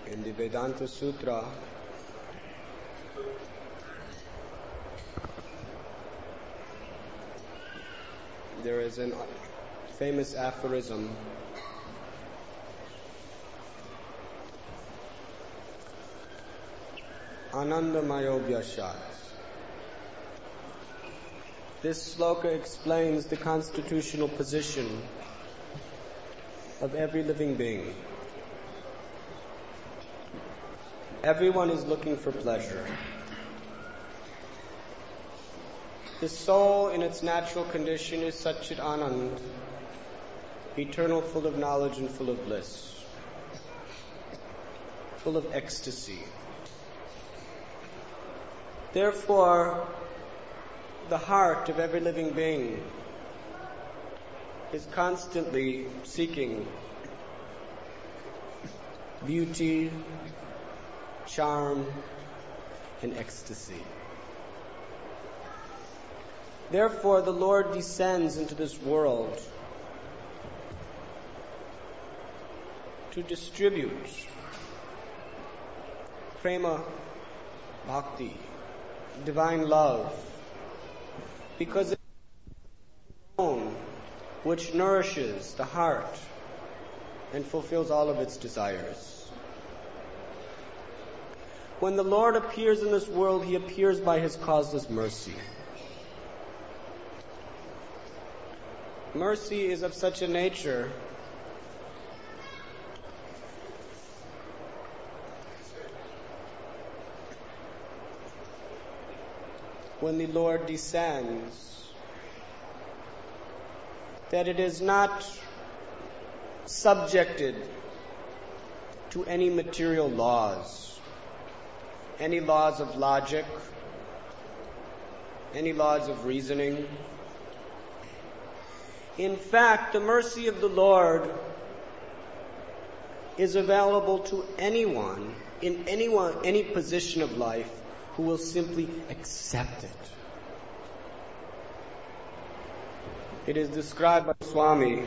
In the Vedanta Sutra, there is a famous aphorism Anandamayo Vyasat. This sloka explains the constitutional position of every living being. Everyone is looking for pleasure. The soul in its natural condition is Satchit Anand, eternal, full of knowledge and full of bliss, full of ecstasy. Therefore, the heart of every living being is constantly seeking beauty, charm, and ecstasy. Therefore, the Lord descends into this world to distribute prema bhakti, divine love, because it is alone which nourishes the heart and fulfills all of its desires. When the Lord appears in this world, He appears by His causeless mercy. Mercy is of such a nature when the Lord descends, that it is not subjected to any material laws, any laws of logic, any laws of reasoning. In fact, the mercy of the Lord is available to anyone in any position of life who will simply accept it. It is described by Swami,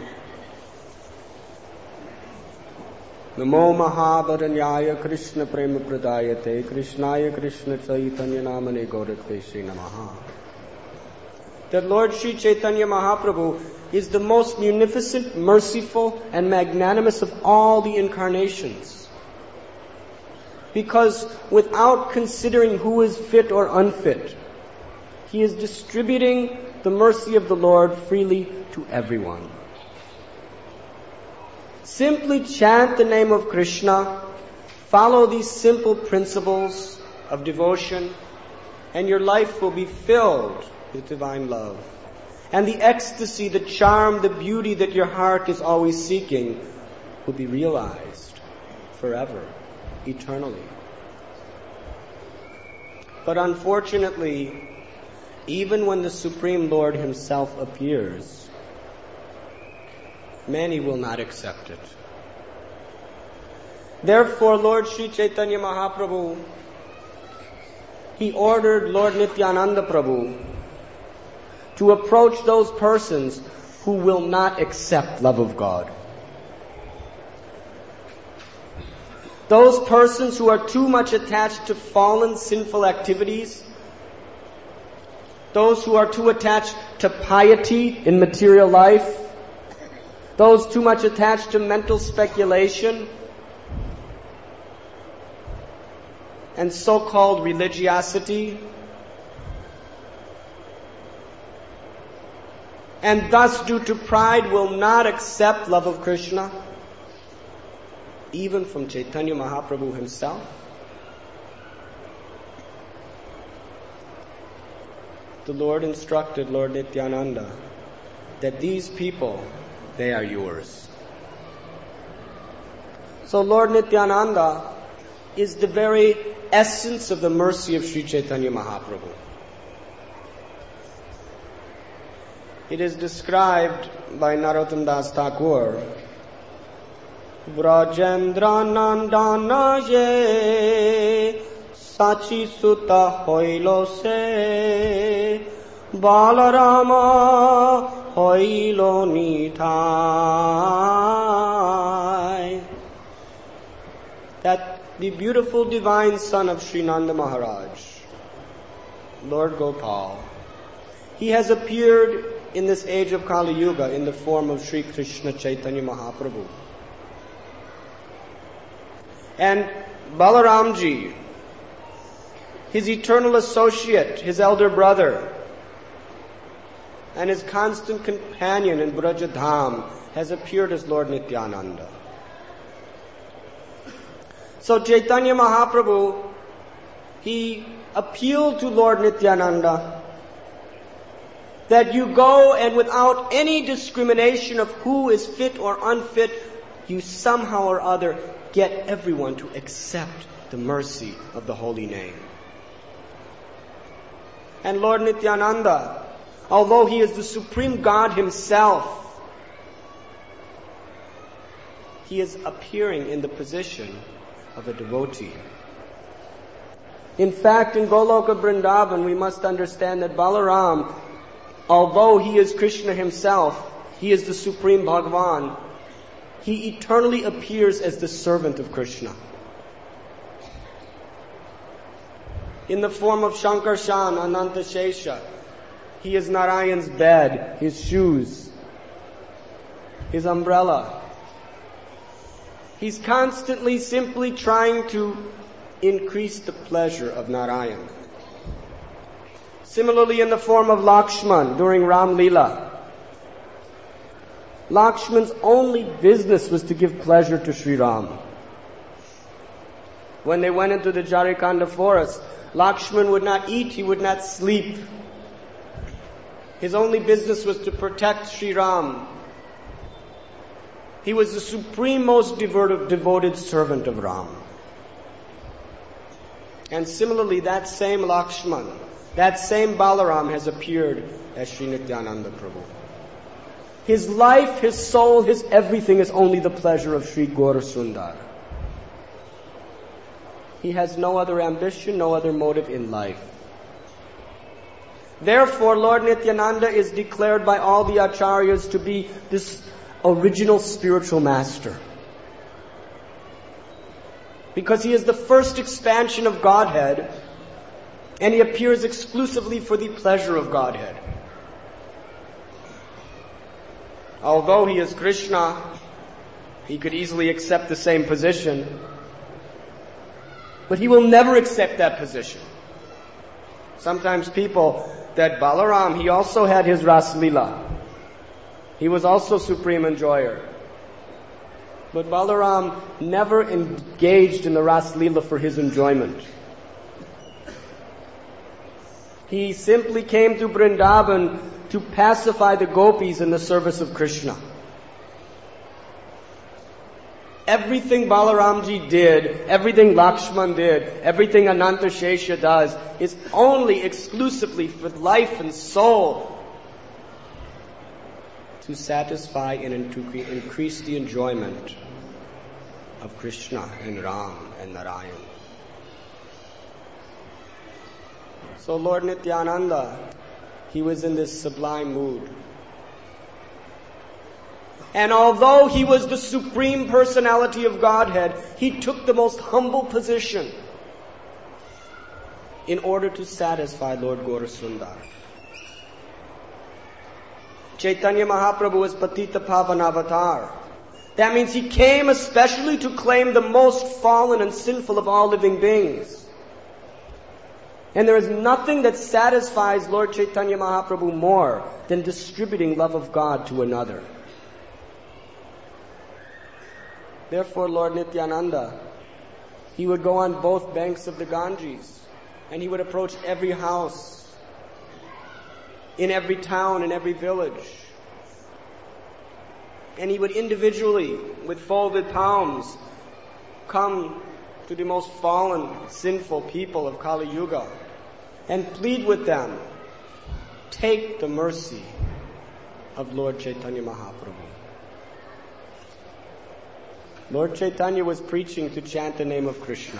Namo Mahabharanyaya Krishna Prema Pradayate Krishnaya Krishna Chaitanya Namane Gaurateshe Namaha. That Lord Sri Chaitanya Mahaprabhu is the most munificent, merciful, and magnanimous of all the incarnations. Because without considering who is fit or unfit, He is distributing the mercy of the Lord freely to everyone. Simply chant the name of Krishna, follow these simple principles of devotion, and your life will be filled with divine love. And the ecstasy, the charm, the beauty that your heart is always seeking will be realized forever, eternally. But unfortunately, even when the Supreme Lord Himself appears, many will not accept it. Therefore, Lord Sri Chaitanya Mahaprabhu, He ordered Lord Nityananda Prabhu to approach those persons who will not accept love of God. Those persons who are too much attached to fallen, sinful activities, those who are too attached to piety in material life, those too much attached to mental speculation and so-called religiosity, and thus due to pride will not accept love of Krishna, even from Chaitanya Mahaprabhu himself. The Lord instructed Lord Nityananda that these people, they are yours. So Lord Nityananda is the very essence of the mercy of Sri Chaitanya Mahaprabhu. It is described by Narottam Das Thakur, Brajendra Nandana ye Sachi Sutta hoilo se Balarama hoilo nithai. That the beautiful divine son of Sri Nanda Maharaj, Lord Gopal. He has appeared in this age of Kali Yuga in the form of Sri Krishna Chaitanya Mahaprabhu. And Balaramji, his eternal associate, his elder brother, and his constant companion in Brajadham, has appeared as Lord Nityananda. So Chaitanya Mahaprabhu, he appealed to Lord Nityananda that you go and without any discrimination of who is fit or unfit, you somehow or other get everyone to accept the mercy of the holy name. And Lord Nityananda, although he is the supreme God himself, he is appearing in the position of a devotee. In fact, in Goloka Vrindavan, we must understand that Balaram, although he is Krishna himself, he is the supreme Bhagavan, he eternally appears as the servant of Krishna. In the form of Shankarshan, Anantashesha, he is Narayan's bed, his shoes, his umbrella. He's constantly simply trying to increase the pleasure of Narayan. Similarly, in the form of Lakshman during Ram Leela, Lakshman's only business was to give pleasure to Sri Ram. When they went into the Jarikanda forest, Lakshman would not eat, he would not sleep. His only business was to protect Sri Ram. He was the supreme, most devoted servant of Ram. And similarly, that same Lakshman, that same Balaram has appeared as Sri Nityananda Prabhu. His life, his soul, his everything is only the pleasure of Sri Gaura Sundar. He has no other ambition, no other motive in life. Therefore, Lord Nityananda is declared by all the acharyas to be this original spiritual master. Because he is the first expansion of Godhead, and he appears exclusively for the pleasure of Godhead. Although he is Krishna, he could easily accept the same position, but he will never accept that position. Sometimes people, that Balaram, he also had his Ras Leela. He was also supreme enjoyer. But Balaram never engaged in the Ras Leela for his enjoyment. He simply came to Vrindavan to pacify the gopis in the service of Krishna. Everything Balaramji did, everything Lakshman did, everything Anantashesha does is only exclusively for life and soul to satisfy and to increase the enjoyment of Krishna and Ram and Narayan. So Lord Nityananda, he was in this sublime mood. And although he was the supreme personality of Godhead, he took the most humble position in order to satisfy Lord Gaura Sundar. Chaitanya Mahaprabhu was Patita Pavan Avatar. That means he came especially to claim the most fallen and sinful of all living beings. And there is nothing that satisfies Lord Chaitanya Mahaprabhu more than distributing love of God to another. Therefore, Lord Nityananda, he would go on both banks of the Ganges, and he would approach every house, in every town, in every village. And he would individually, with folded palms, come to the most fallen, sinful people of Kali Yuga and plead with them, take the mercy of Lord Chaitanya Mahaprabhu. Lord Chaitanya was preaching to chant the name of Krishna.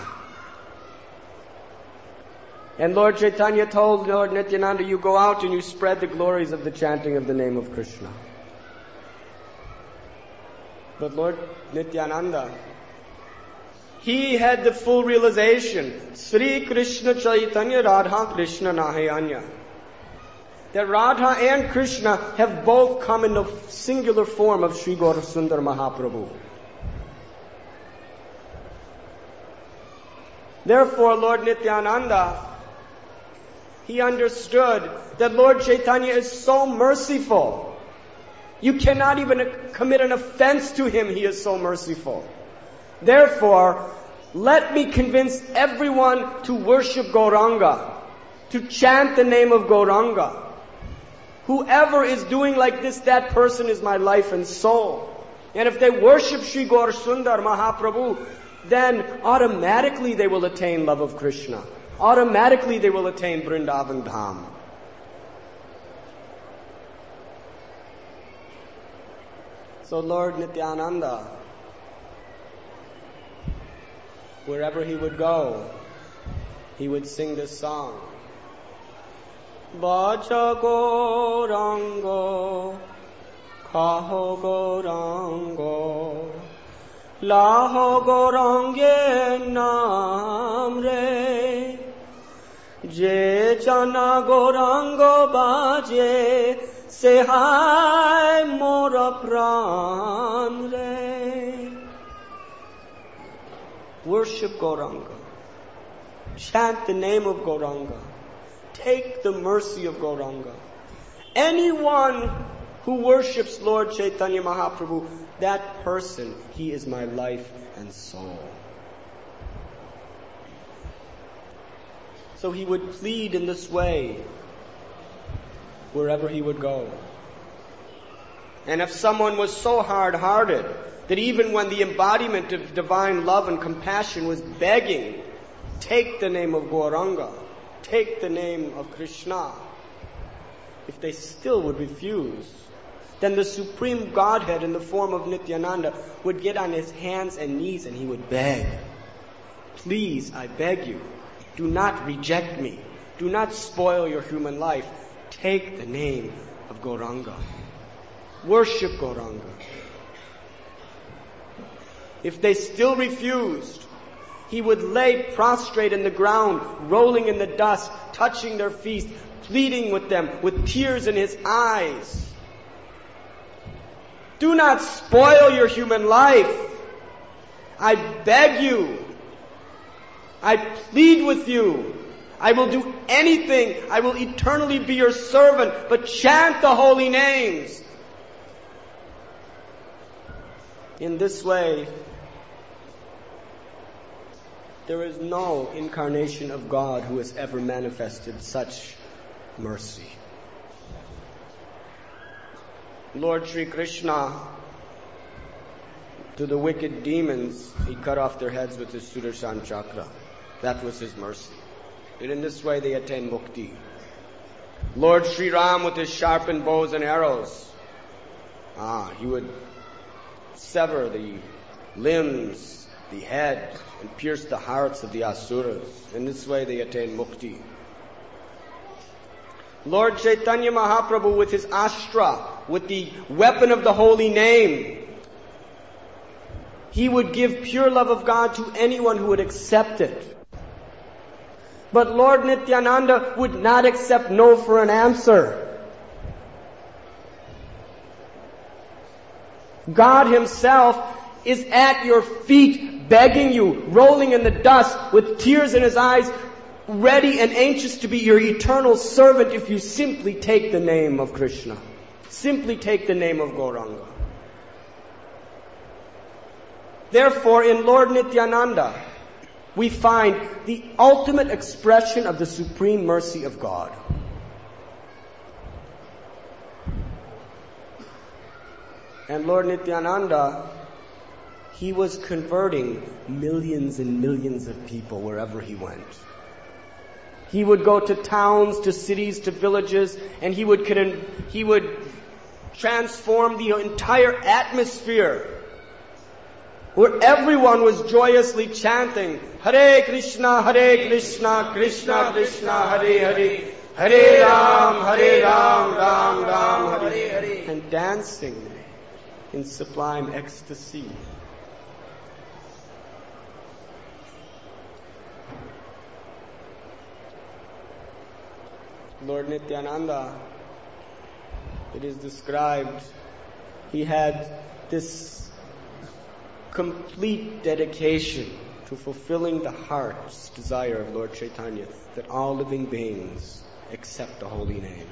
And Lord Chaitanya told Lord Nityananda, you go out and you spread the glories of the chanting of the name of Krishna. But Lord Nityananda, He had the full realization, Sri Krishna Chaitanya Radha Krishna Nahayanya. That Radha and Krishna have both come in the singular form of Sri Gaurasundar Mahaprabhu. Therefore, Lord Nityananda, he understood that Lord Chaitanya is so merciful. You cannot even commit an offense to him, he is so merciful. Therefore, let me convince everyone to worship Gauranga, to chant the name of Gauranga. Whoever is doing like this, that person is my life and soul. And if they worship Sri Gaurasundar Mahaprabhu, then automatically they will attain love of Krishna. Automatically they will attain Vrindavan Dham. So Lord Nityananda, wherever he would go, he would sing this song. Bacha Gaurango, Kaho Gaurango, Laho Gaurange Namre, Je Chana Gaurango Baje, Sehai Mora Pran Re. Worship Gauranga. Chant the name of Gauranga. Take the mercy of Gauranga. Anyone who worships Lord Chaitanya Mahaprabhu, that person, he is my life and soul. So he would plead in this way wherever he would go. And if someone was so hard-hearted that even when the embodiment of divine love and compassion was begging, take the name of Gauranga, take the name of Krishna, if they still would refuse, then the Supreme Godhead in the form of Nityananda would get on his hands and knees and he would beg, please, I beg you, do not reject me. Do not spoil your human life. Take the name of Gauranga. Worship Gauranga. If they still refused, he would lay prostrate in the ground, rolling in the dust, touching their feet, pleading with them, with tears in his eyes. Do not spoil your human life. I beg you. I plead with you. I will do anything. I will eternally be your servant, but chant the holy names. In this way, there is no incarnation of God who has ever manifested such mercy. Lord Sri Krishna, to the wicked demons, he cut off their heads with his Sudarshan chakra. That was his mercy. And in this way they attained mukti. Lord Sri Ram with his sharpened bows and arrows, he would sever the limbs, the head, and pierce the hearts of the asuras. In this way they attained mukti. Lord Chaitanya Mahaprabhu with his astra, with the weapon of the holy name, he would give pure love of God to anyone who would accept it. But Lord Nityananda would not accept no for an answer. God himself is at your feet, begging you, rolling in the dust, with tears in his eyes, ready and anxious to be your eternal servant if you simply take the name of Krishna. Simply take the name of Gauranga. Therefore, in Lord Nityananda, we find the ultimate expression of the supreme mercy of God. And Lord Nityananda, he was converting millions and millions of people wherever he went. He would go to towns, to cities, to villages, and he would transform the entire atmosphere, where everyone was joyously chanting, Hare Krishna, Krishna Krishna, Hare Hare, Hare Ram, Ram Ram, Hare Hare, and dancing in sublime ecstasy. Lord Nityananda, it is described, he had this complete dedication to fulfilling the heart's desire of Lord Chaitanya, that all living beings accept the holy name.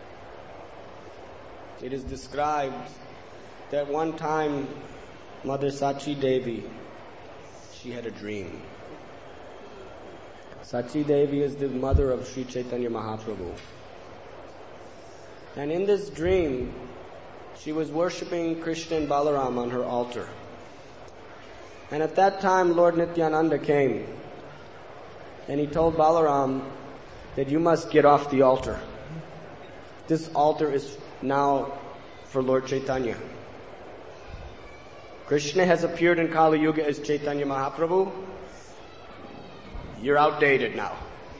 It is described that one time Mother Sachi Devi, she had a dream. Sachi Devi is the mother of Sri Chaitanya Mahaprabhu. And in this dream, she was worshipping Krishna and Balaram on her altar. And at that time, Lord Nityananda came and he told Balaram that you must get off the altar. This altar is now for Lord Chaitanya. Krishna has appeared in Kali Yuga as Chaitanya Mahaprabhu. You're outdated now.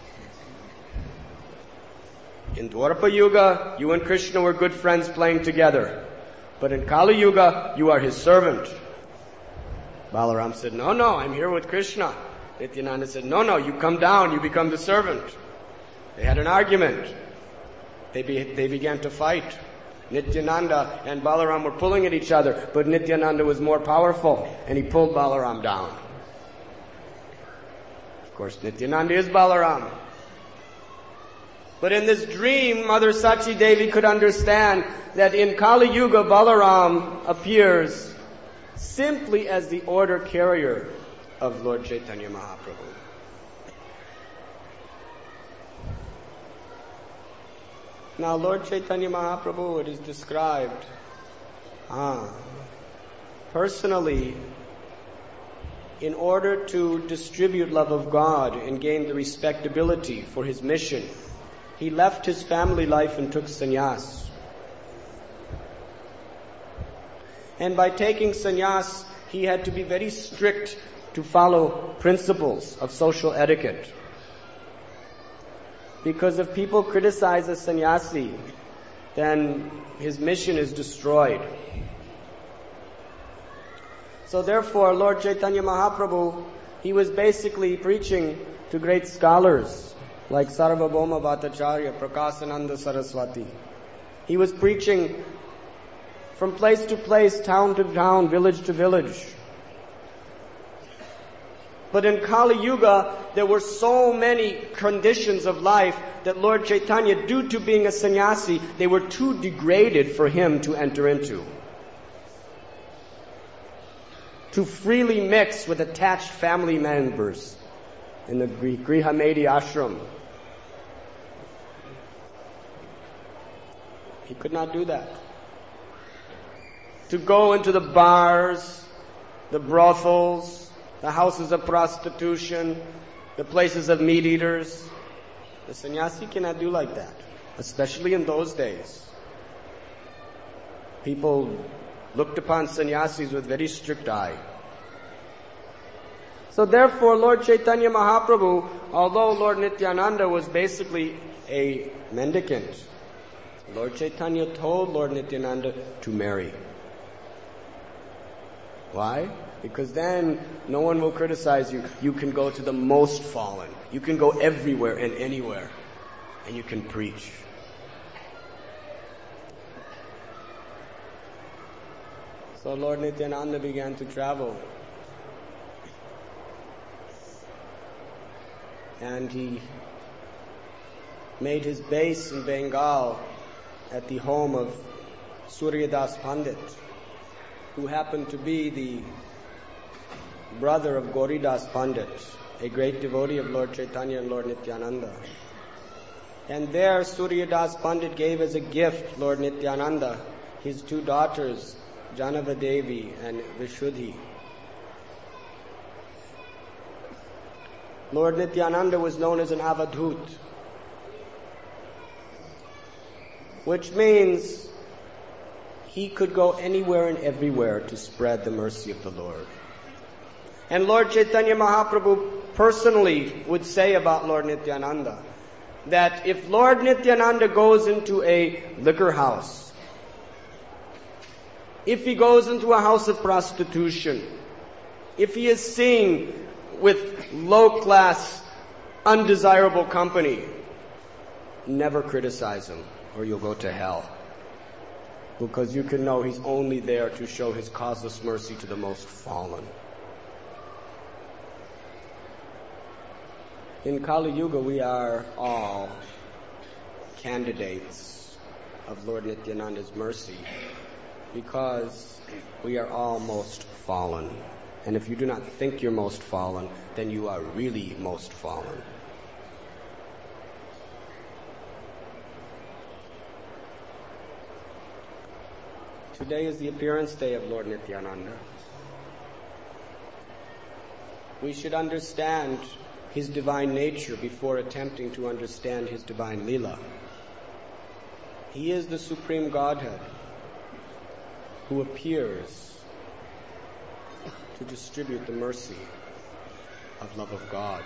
In Dwarapa Yuga, you and Krishna were good friends playing together. But in Kali Yuga, you are his servant. Balaram said, no, I'm here with Krishna. Nityananda said, no, you come down, you become the servant. They had an argument. They began to fight. Nityananda and Balaram were pulling at each other, but Nityananda was more powerful, and he pulled Balaram down. Of course, Nityananda is Balaram. But in this dream, Mother Sachi Devi could understand that in Kali Yuga, Balaram appears simply as the order carrier of Lord Chaitanya Mahaprabhu. Now, Lord Chaitanya Mahaprabhu, it is described, personally, in order to distribute love of God and gain the respectability for his mission, he left his family life and took sannyas. And by taking sannyas, he had to be very strict to follow principles of social etiquette. Because if people criticize a sannyasi, then his mission is destroyed. So therefore, Lord Chaitanya Mahaprabhu, he was basically preaching to great scholars like Sarvabhauma Bhattacharya, Prakasananda Saraswati. He was preaching from place to place, town to town, village to village. But in Kali Yuga, there were so many conditions of life that Lord Chaitanya, due to being a sannyasi, they were too degraded for him to enter into. To freely mix with attached family members in the Griha Medi ashram. He could not do that. To go into the bars, the brothels, the houses of prostitution, the places of meat eaters. The sannyasi cannot do like that, especially in those days. People looked upon sannyasis with very strict eye. So therefore, Lord Chaitanya Mahaprabhu, although Lord Nityananda was basically a mendicant, Lord Chaitanya told Lord Nityananda to marry. Why? Because then no one will criticize you. You can go to the most fallen. You can go everywhere and anywhere. And you can preach. So Lord Nityananda began to travel. And he made his base in Bengal at the home of Suryadas Pandit, who happened to be the brother of Gauridas Pandit, a great devotee of Lord Chaitanya and Lord Nityananda. And there Suryadas Pandit gave as a gift Lord Nityananda his two daughters, Janava Devi and Vishuddhi. Lord Nityananda was known as an avadhut, which means he could go anywhere and everywhere to spread the mercy of the Lord. And Lord Chaitanya Mahaprabhu personally would say about Lord Nityananda that if Lord Nityananda goes into a liquor house, if he goes into a house of prostitution, if he is seen with low-class, undesirable company, never criticize him or you'll go to hell. Because you can know he's only there to show his causeless mercy to the most fallen. In Kali Yuga, we are all candidates of Lord Nityananda's mercy because we are all most fallen. And if you do not think you're most fallen, then you are really most fallen. Today is the appearance day of Lord Nityananda. We should understand his divine nature before attempting to understand his divine Leela. He is the Supreme Godhead who appears to distribute the mercy of love of God.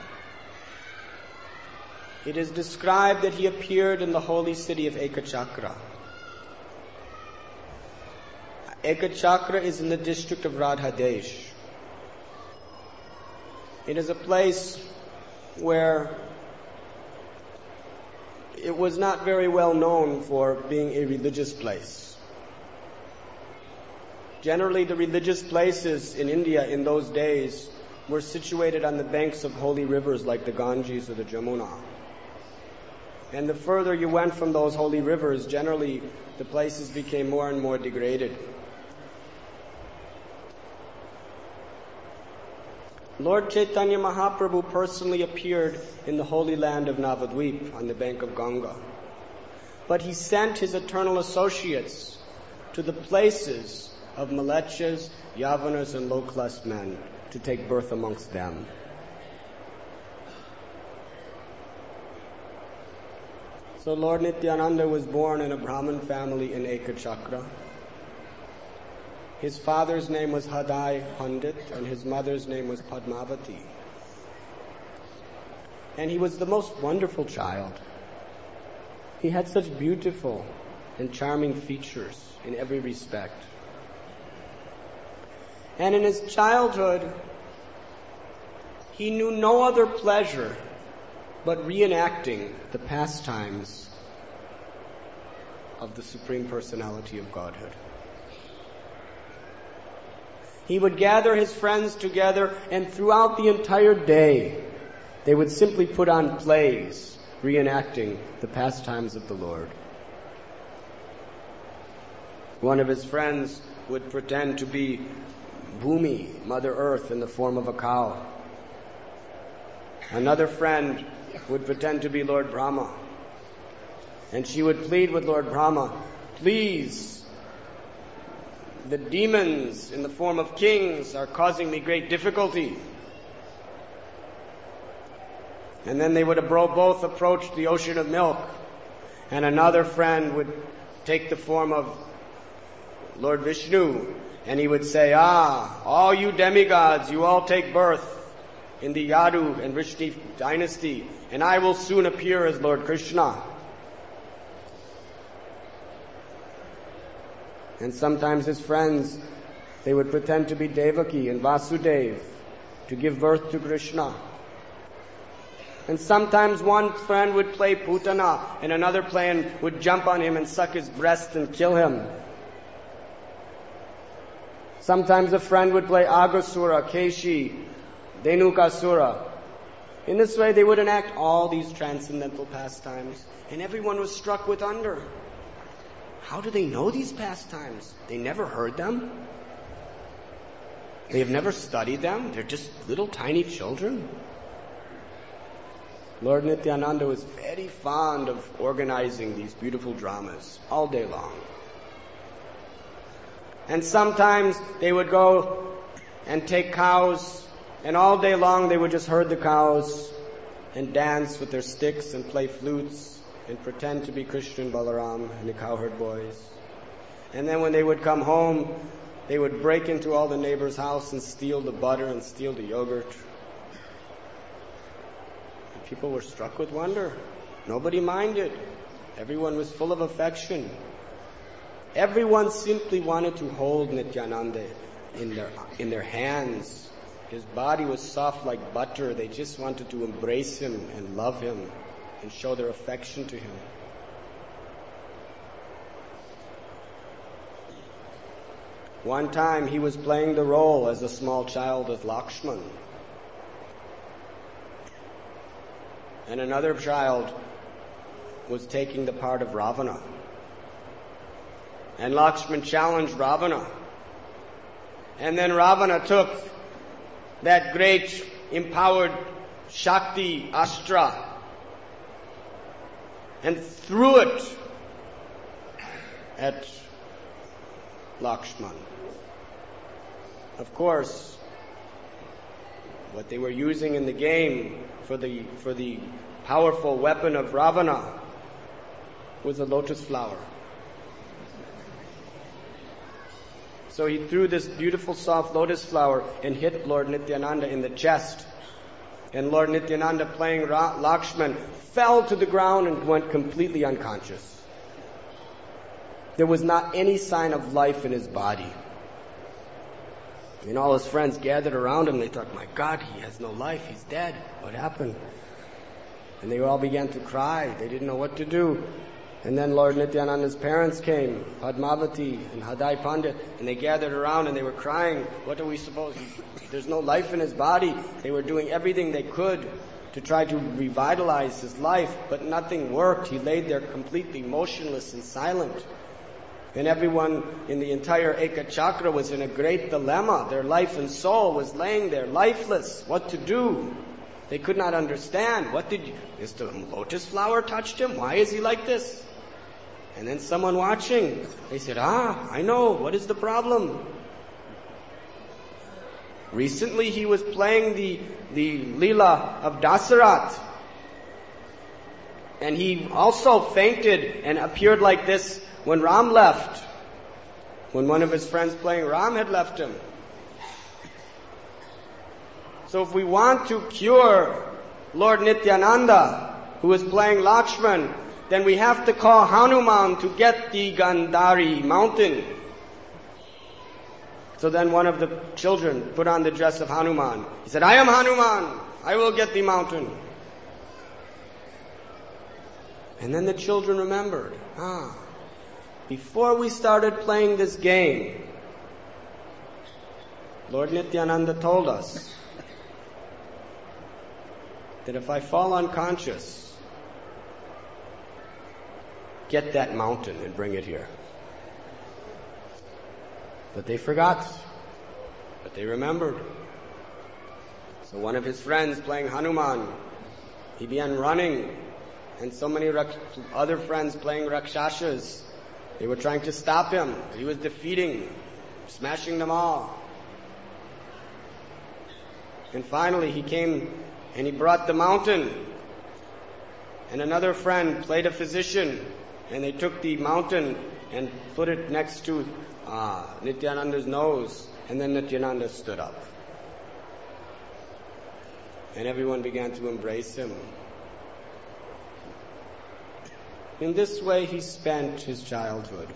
It is described that he appeared in the holy city of Ekachakra. Ekachakra is in the district of Radhadesh. It is a place where it was not very well known for being a religious place. Generally, the religious places in India in those days were situated on the banks of holy rivers like the Ganges or the Jamuna. And the further you went from those holy rivers, generally the places became more and more degraded. Lord Chaitanya Mahaprabhu personally appeared in the holy land of Navadvip on the bank of Ganga. But he sent his eternal associates to the places of Malechas, Yavanas, and low-class men to take birth amongst them. So Lord Nityananda was born in a Brahmin family in Ekachakra. His father's name was Hadai Pandit and his mother's name was Padmavati. And he was the most wonderful child. He had such beautiful and charming features in every respect. And in his childhood, he knew no other pleasure but reenacting the pastimes of the Supreme Personality of Godhead. He would gather his friends together, and throughout the entire day, they would simply put on plays reenacting the pastimes of the Lord. One of his friends would pretend to be Bhumi, Mother Earth, in the form of a cow. Another friend would pretend to be Lord Brahma. And she would plead with Lord Brahma, "Please, the demons in the form of kings are causing me great difficulty." And then they would both approach the ocean of milk. And another friend would take the form of Lord Vishnu. And he would say, all you demigods, you all take birth in the Yadu and Vrishni dynasty. And I will soon appear as Lord Krishna. And sometimes his friends, they would pretend to be Devaki and Vasudeva to give birth to Krishna. And sometimes one friend would play Putana and another friend would jump on him and suck his breast and kill him. Sometimes a friend would play Aghasura, Keshi, Dhenukasura. In this way they would enact all these transcendental pastimes, and everyone was struck with wonder. How do they know these pastimes? They never heard them. They have never studied them. They're just little tiny children. Lord Nityananda was very fond of organizing these beautiful dramas all day long. And sometimes they would go and take cows, and all day long they would just herd the cows and dance with their sticks and play flutes and pretend to be Krishna and Balaram and the cowherd boys. And then when they would come home, they would break into all the neighbors' house and steal the butter and steal the yogurt. And people were struck with wonder. Nobody minded. Everyone was full of affection. Everyone simply wanted to hold Nityananda in their hands. His body was soft like butter. They just wanted to embrace him and love him. and show their affection to him. One time he was playing the role as a small child of Lakshman. And another child was taking the part of Ravana. And Lakshman challenged Ravana. And then Ravana took that great empowered Shakti Astra and threw it at Lakshman. Of course, what they were using in the game for the powerful weapon of Ravana was a lotus flower. So he threw this beautiful soft lotus flower and hit Lord Nityananda in the chest. And Lord Nityananda, playing Lakshman, fell to the ground and went completely unconscious. There was not any sign of life in his body. And all his friends gathered around him. They thought, my God, he has no life. He's dead. What happened? And they all began to cry. They didn't know what to do. And then Lord Nityananda's parents came, Padmavati and Hadai Pandit, and they gathered around and they were crying. What are we supposed to do? There's no life in his body. They were doing everything they could to try to revitalize his life, but nothing worked. He laid there completely motionless and silent. And everyone in the entire Eka Chakra was in a great dilemma. Their life and soul was laying there lifeless. What to do? They could not understand. Is the lotus flower touched him? Why is he like this? And then someone watching, they said, I know, what is the problem? Recently he was playing the Leela of Dasarat. And he also fainted and appeared like this when Ram left. When one of his friends playing Ram had left him. So if we want to cure Lord Nityananda, who is playing Lakshman, then we have to call Hanuman to get the Gandhari mountain. So then one of the children put on the dress of Hanuman. He said, I am Hanuman. I will get the mountain. And then the children remembered, before we started playing this game, Lord Nityananda told us that if I fall unconscious, get that mountain and bring it here. But they forgot. But they remembered. So one of his friends playing Hanuman, he began running. And so many other friends playing Rakshashas, they were trying to stop him. He was defeating, smashing them all. And finally he came and he brought the mountain. And another friend played a physician. And they took the mountain and put it next to Nityananda's nose. And then Nityananda stood up. And everyone began to embrace him. In this way he spent his childhood.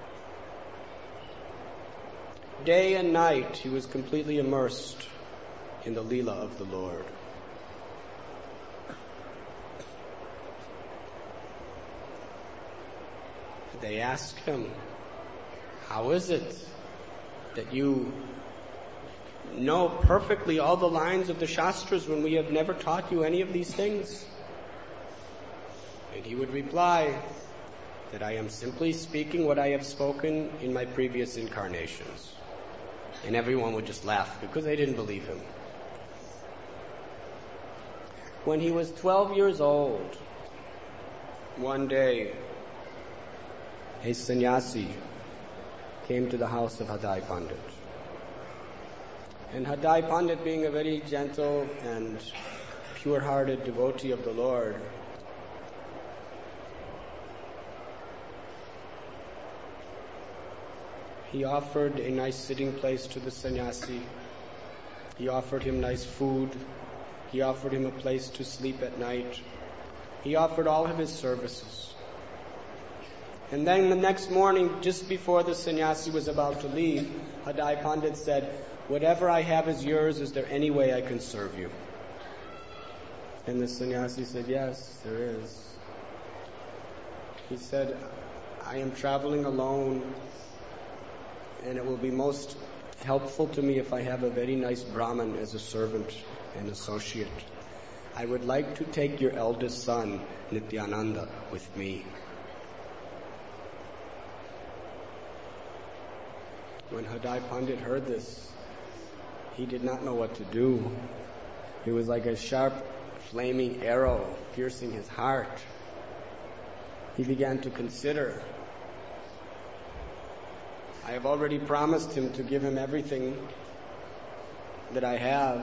Day and night he was completely immersed in the Leela of the Lord. They asked him, how is it that you know perfectly all the lines of the Shastras when we have never taught you any of these things? And he would reply that I am simply speaking what I have spoken in my previous incarnations. And everyone would just laugh because they didn't believe him. When he was 12 years old, one day, a sannyasi came to the house of Hadai Pandit. And Hadai Pandit, being a very gentle and pure-hearted devotee of the Lord, he offered a nice sitting place to the sannyasi. He offered him nice food. He offered him a place to sleep at night. He offered all of his services. And then the next morning, just before the sannyasi was about to leave, Hadai Pandit said, whatever I have is yours. Is there any way I can serve you? And the sannyasi said, yes, there is. He said, I am traveling alone, and it will be most helpful to me if I have a very nice Brahmin as a servant and associate. I would like to take your eldest son, Nityananda, with me. When Hadai Pandit heard this, he did not know what to do. It was like a sharp, flaming arrow piercing his heart. He began to consider, I have already promised him to give him everything that I have.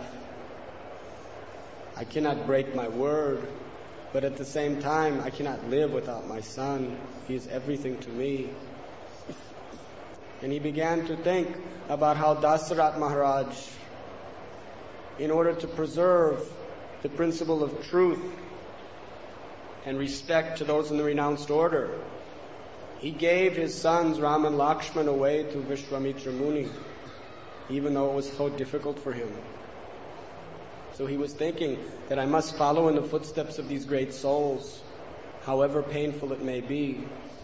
I cannot break my word, but at the same time, I cannot live without my son. He is everything to me. And he began to think about how Dasarat Maharaj, in order to preserve the principle of truth and respect to those in the renounced order, he gave his sons Ram and Lakshman away to Vishwamitra Muni, even though it was so difficult for him. So he was thinking that I must follow in the footsteps of these great souls, however painful it may be.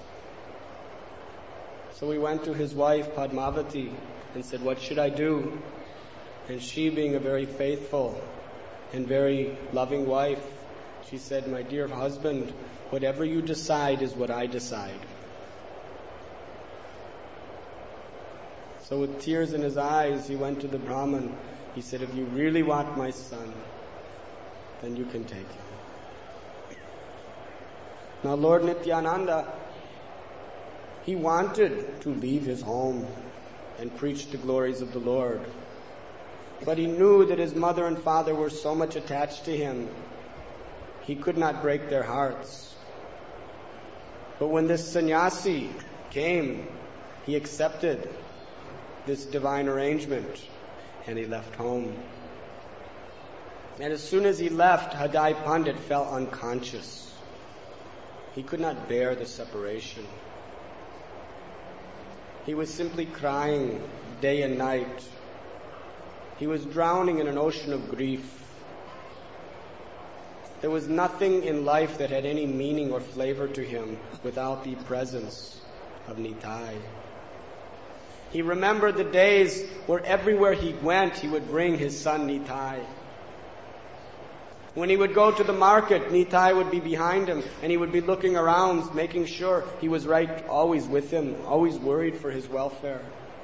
So he went to his wife Padmavati and said, what should I do? And she, being a very faithful and very loving wife, she said, my dear husband, whatever you decide is what I decide. So with tears in his eyes, he went to the Brahmin. He said, if you really want my son, then you can take him. Now Lord Nityananda, he wanted to leave his home and preach the glories of the Lord. But he knew that his mother and father were so much attached to him, he could not break their hearts. But when this sannyasi came, he accepted this divine arrangement and he left home. And as soon as he left, Hadai Pandit fell unconscious. He could not bear the separation. He was simply crying day and night. He was drowning in an ocean of grief. There was nothing in life that had any meaning or flavor to him without the presence of Nitai. He remembered the days where everywhere he went, he would bring his son Nitai. When he would go to the market, Nitai would be behind him, and he would be looking around, making sure he was right, always with him, always worried for his welfare.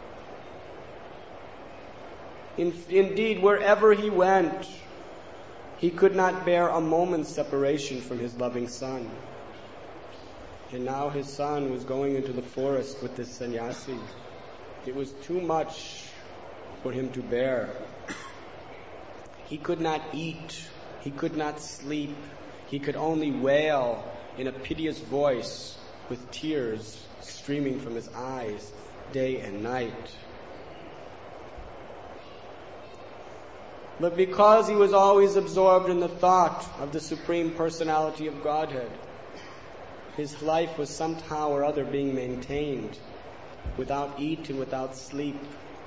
Indeed, wherever he went, he could not bear a moment's separation from his loving son. And now his son was going into the forest with this sannyasi. It was too much for him to bear. He could not eat. He could not sleep. He could only wail in a piteous voice with tears streaming from his eyes day and night. But because he was always absorbed in the thought of the Supreme Personality of Godhead, his life was somehow or other being maintained without eat and without sleep.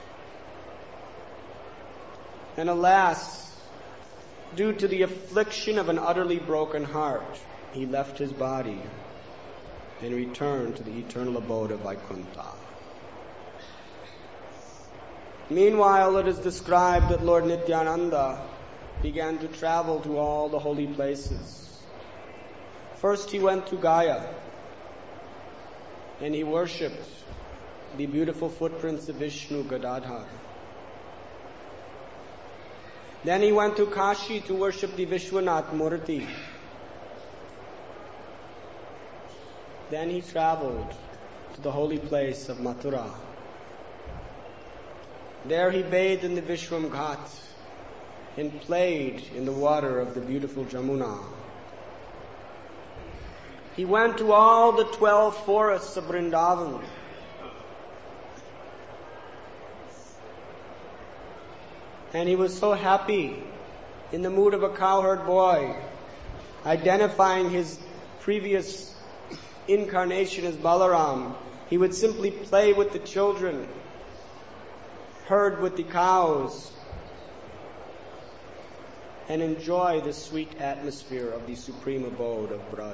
And alas, due to the affliction of an utterly broken heart, he left his body and returned to the eternal abode of Vaikuntha. Meanwhile, it is described that Lord Nityananda began to travel to all the holy places. First he went to Gaya and he worshipped the beautiful footprints of Vishnu Gadadhar. Then he went to Kashi to worship the Vishwanath Murti. Then he traveled to the holy place of Mathura. There he bathed in the Vishwam Ghat and played in the water of the beautiful Jamuna. He went to all the 12 forests of Vrindavan. And he was so happy, in the mood of a cowherd boy, identifying his previous incarnation as Balaram. He would simply play with the children, herd with the cows, and enjoy the sweet atmosphere of the supreme abode of Braj.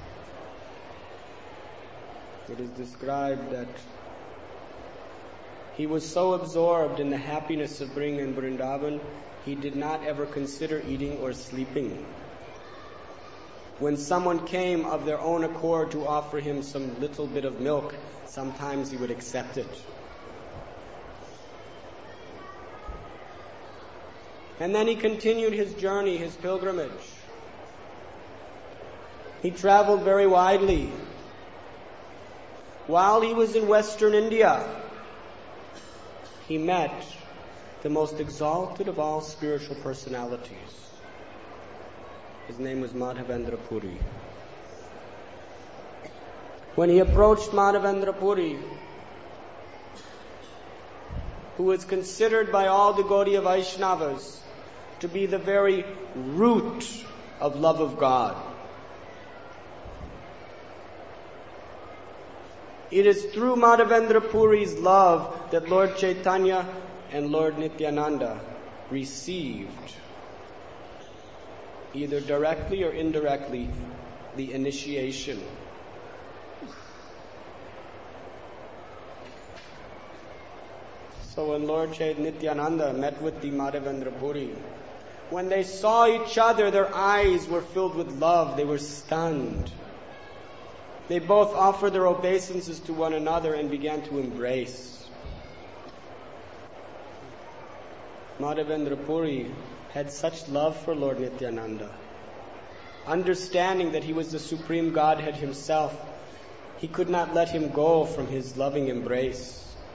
It is described that he was so absorbed in the happiness of being in Vrindavan, he did not ever consider eating or sleeping. When someone came of their own accord to offer him some little bit of milk, sometimes he would accept it. And then he continued his journey, his pilgrimage. He traveled very widely. While he was in Western India, he met the most exalted of all spiritual personalities. His name was Madhavendra Puri. When he approached Madhavendra Puri, who was considered by all the Gaudiya Vaishnavas to be the very root of love of God, it is through Madhavendra Puri's love that Lord Chaitanya and Lord Nityananda received, either directly or indirectly, the initiation. So when Lord Nityananda met with the Madhavendra Puri, when they saw each other, their eyes were filled with love. They were stunned. They both offered their obeisances to one another and began to embrace. Madhavendra Puri had such love for Lord Nityananda. Understanding that he was the Supreme Godhead himself, he could not let him go from his loving embrace.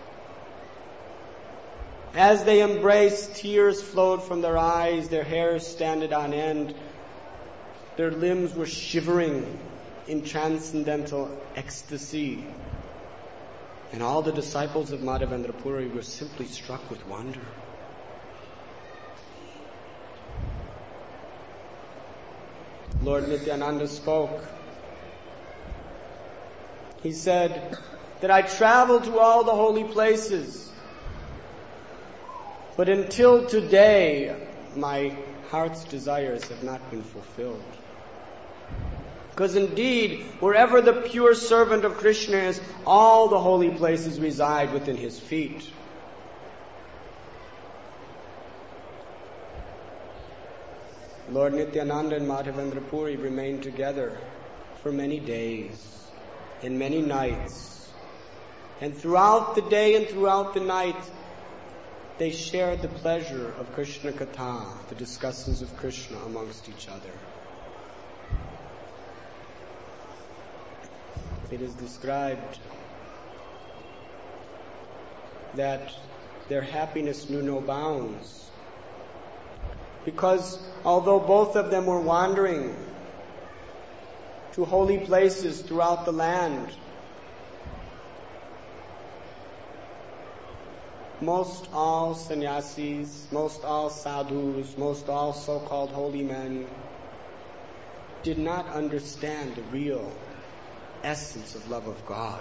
As they embraced, tears flowed from their eyes, their hair stood on end, their limbs were shivering in transcendental ecstasy. And all the disciples of Madhavendra Puri were simply struck with wonder. Lord Nityananda spoke. He said that I traveled to all the holy places, but until today, my heart's desires have not been fulfilled. Because indeed, wherever the pure servant of Krishna is, all the holy places reside within his feet. Lord Nityananda and Madhavendra Puri remained together for many days and many nights. And throughout the day and throughout the night, they shared the pleasure of Krishna Katha, the discussions of Krishna amongst each other. It is described that their happiness knew no bounds, because although both of them were wandering to holy places throughout the land, most all sannyasis, most all sadhus, most all so-called holy men did not understand the real essence of love of God.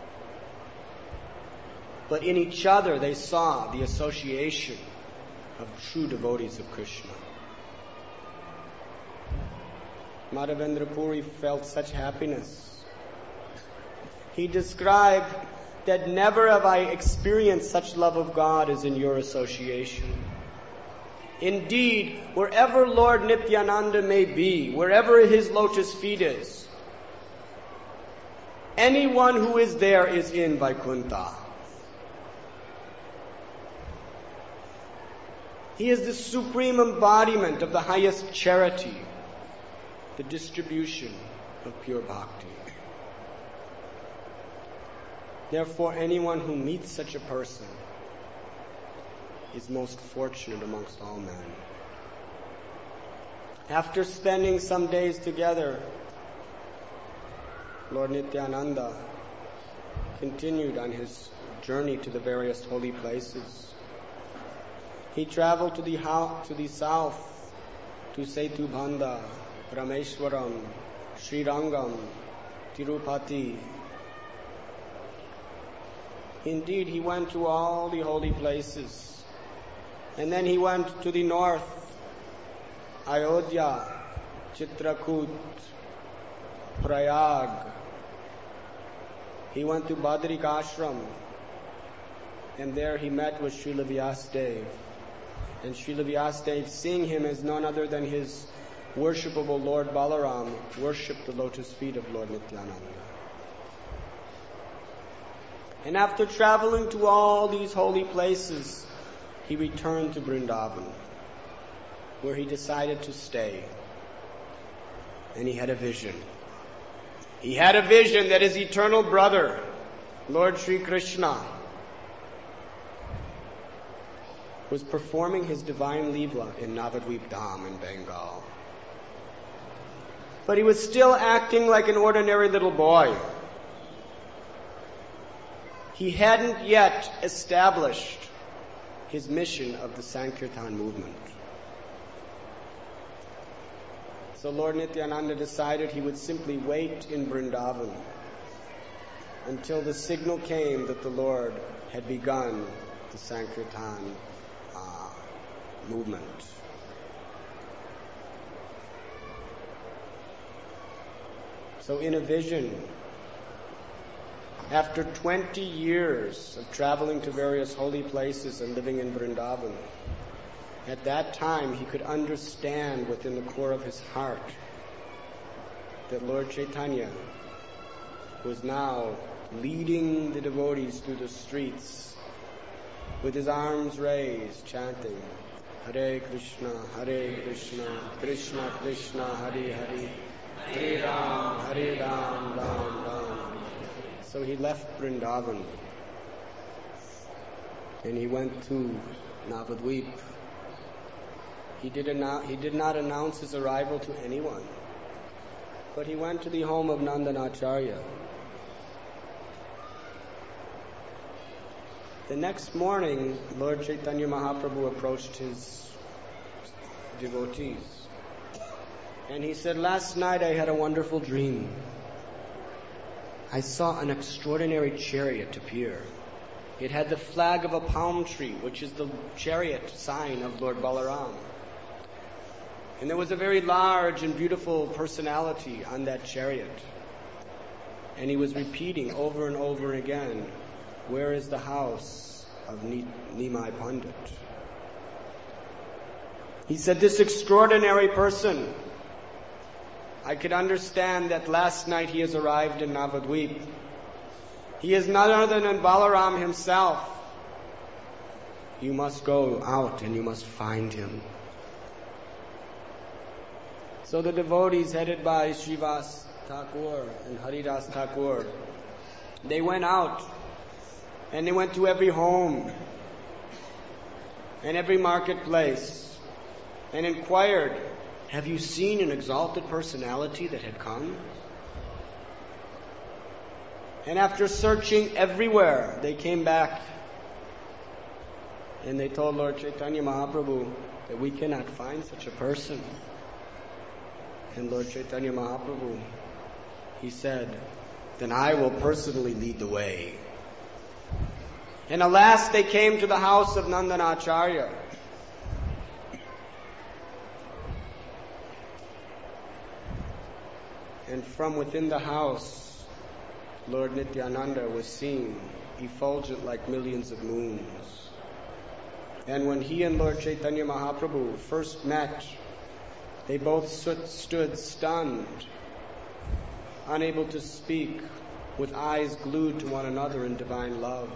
But in each other they saw the association of true devotees of Krishna. Madhavendra Puri felt such happiness. He described that never have I experienced such love of God as in your association. Indeed, wherever Lord Nityananda may be, wherever his lotus feet is, anyone who is there is in Vaikuntha. He is the supreme embodiment of the highest charity, the distribution of pure bhakti. Therefore, anyone who meets such a person is most fortunate amongst all men. After spending some days together, Lord Nityananda continued on his journey to the various holy places. He traveled to the south, to Setubandha, Rameshwaram, Srirangam, Tirupati. Indeed, he went to all the holy places. And then he went to the north, Ayodhya, Chitrakoot, Prayag. He went to Badrik Ashram, and there he met with Srila Vyasadeva. And Srila Vyasadeva, seeing him as none other than his worshipable Lord Balaram, worshipped the lotus feet of Lord Nityananda. And after traveling to all these holy places, he returned to Vrindavan, where he decided to stay. And he had a vision. He had a vision that his eternal brother, Lord Sri Krishna, was performing his divine Leela in Navadvip Dham in Bengal. But he was still acting like an ordinary little boy. He hadn't yet established his mission of the Sankirtan movement. So Lord Nityananda decided he would simply wait in Vrindavan until the signal came that the Lord had begun the Sankirtan movement. So in a vision, after 20 years of traveling to various holy places and living in Vrindavan, at that time he could understand within the core of his heart that Lord Chaitanya was now leading the devotees through the streets with his arms raised, chanting, Hare Krishna, Krishna Krishna, Hare Hare, Hare Ram, Ram Ram. So he left Vrindavan and he went to Navadvip. He did not announce his arrival to anyone, but he went to the home of Nandanacharya. The next morning, Lord Chaitanya Mahaprabhu approached his devotees. And he said, last night I had a wonderful dream. I saw an extraordinary chariot appear. It had the flag of a palm tree, which is the chariot sign of Lord Balaram. And there was a very large and beautiful personality on that chariot. And he was repeating over and over again, where is the house of Nimai Pandit? He said, this extraordinary person, I could understand that last night he has arrived in Navadvip. He is none other than Balaram himself. You must go out and you must find him. So the devotees headed by Srivas Thakur and Haridas Thakur, they went out and they went to every home and every marketplace and inquired, have you seen an exalted personality that had come? And after searching everywhere, they came back and they told Lord Chaitanya Mahaprabhu that we cannot find such a person. And Lord Chaitanya Mahaprabhu, he said, then I will personally lead the way. And alas, they came to the house of Nandanacharya. And from within the house, Lord Nityananda was seen, effulgent like millions of moons. And when he and Lord Chaitanya Mahaprabhu first met, they both stood stunned, unable to speak, with eyes glued to one another in divine love.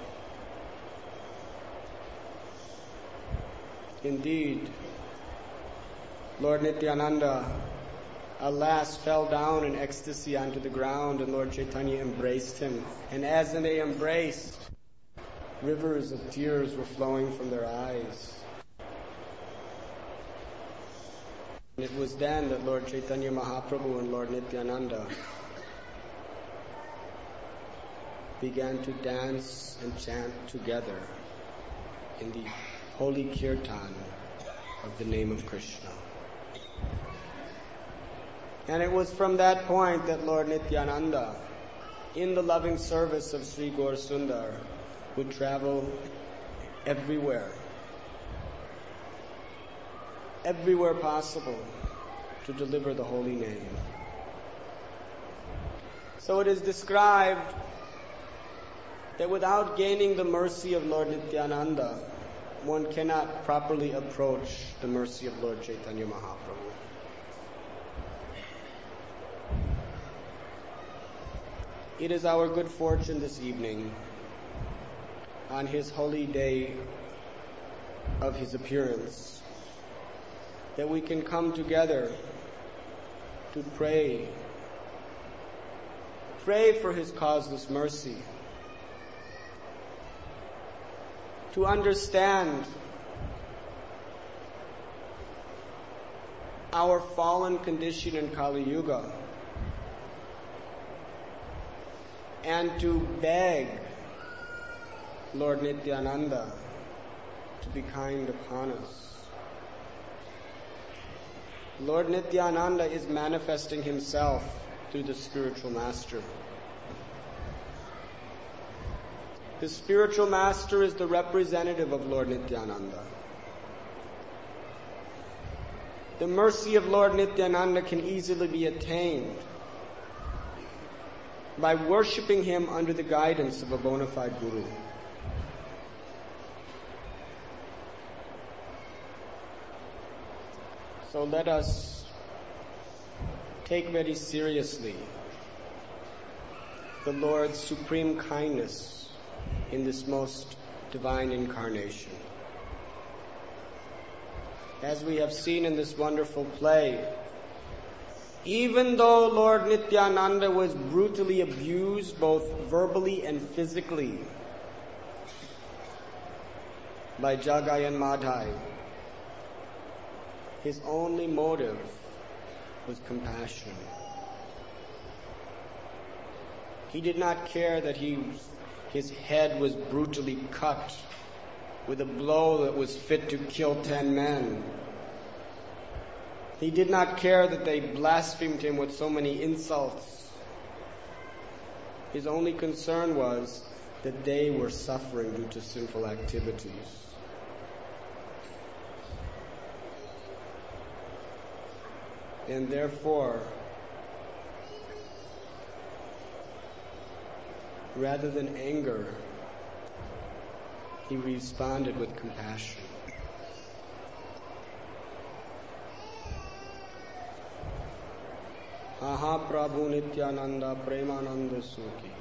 Indeed, Lord Nityananda, alas, fell down in ecstasy onto the ground, and Lord Chaitanya embraced him. And as they embraced, rivers of tears were flowing from their eyes. And it was then that Lord Chaitanya Mahaprabhu and Lord Nityananda began to dance and chant together in the holy kirtan of the name of Krishna. And it was from that point that Lord Nityananda, in the loving service of Sri Gaur Sundar, would travel everywhere. everywhere possible to deliver the holy name. So it is described that without gaining the mercy of Lord Nityananda, one cannot properly approach the mercy of Lord Chaitanya Mahaprabhu. It is our good fortune this evening, on his holy day of his appearance, that we can come together to pray for his causeless mercy, to understand our fallen condition in Kali Yuga, and to beg Lord Nityananda to be kind upon us. Lord Nityananda is manifesting himself through the spiritual master. The spiritual master is the representative of Lord Nityananda. The mercy of Lord Nityananda can easily be attained by worshipping him under the guidance of a bona fide guru. So let us take very seriously the Lord's supreme kindness in this most divine incarnation. As we have seen in this wonderful play, even though Lord Nityananda was brutally abused both verbally and physically by Jagai and Madhai, his only motive was compassion. He did not care that his head was brutally cut with a blow that was fit to kill 10 men. He did not care that they blasphemed him with so many insults. His only concern was that they were suffering due to sinful activities. And therefore, rather than anger, he responded with compassion. Aha Prabhu Nityananda Premananda Sukhi.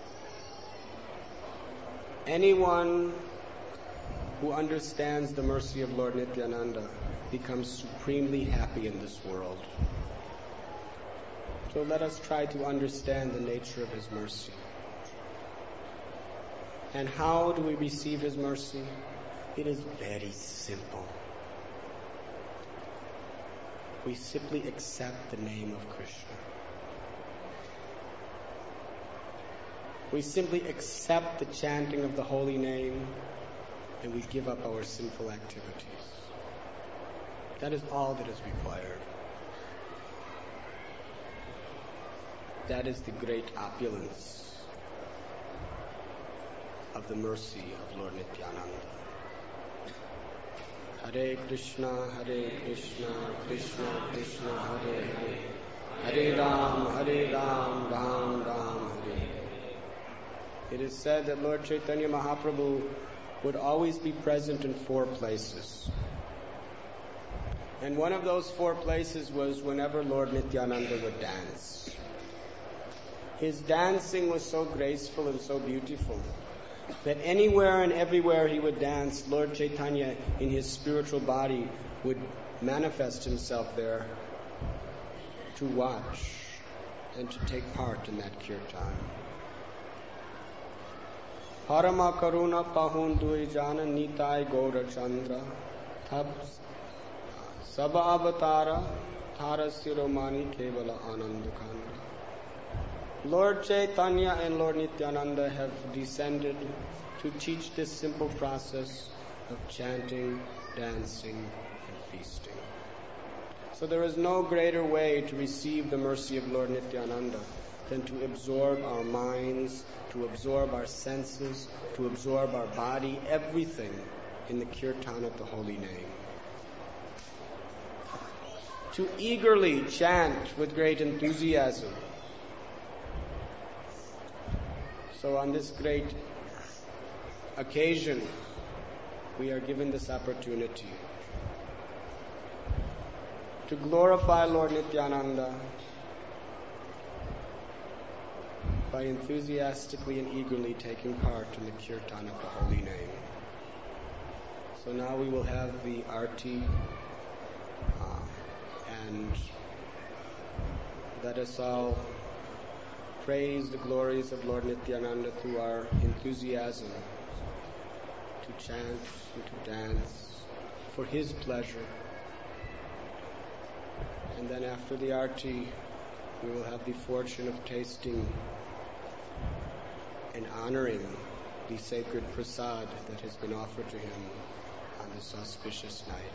Anyone who understands the mercy of Lord Nityananda becomes supremely happy in this world. So let us try to understand the nature of his mercy. And how do we receive his mercy? It is very simple. We simply accept the name of Krishna. We simply accept the chanting of the holy name, and we give up our sinful activities. That is all that is required. That is the great opulence of the mercy of Lord Nityananda. Hare Krishna, Krishna Krishna, Hare Hare, Hare Ram, Ram Ram, Hare. It is said that Lord Chaitanya Mahaprabhu would always be present in 4 places. And one of those 4 places was whenever Lord Nityananda would dance. His dancing was so graceful and so beautiful that anywhere and everywhere he would dance, Lord Chaitanya in his spiritual body would manifest himself there to watch and to take part in that kirtan. Parama Karuna Pahun Dui Jana Nitai Gaura Chandra Thab Saba Avatara Thara Siromani Kevala Anandakanda. Lord Chaitanya and Lord Nityananda have descended to teach this simple process of chanting, dancing, and feasting. So there is no greater way to receive the mercy of Lord Nityananda than to absorb our minds, to absorb our senses, to absorb our body, everything in the kirtan of the holy name. to eagerly chant with great enthusiasm. So on this great occasion, we are given this opportunity to glorify Lord Nityananda by enthusiastically and eagerly taking part in the kirtan of the holy name. So now we will have the arti, and let us all praise the glories of Lord Nityananda through our enthusiasm to chant and to dance for his pleasure. And then after the arti, we will have the fortune of tasting and honoring the sacred prasad that has been offered to him on this auspicious night.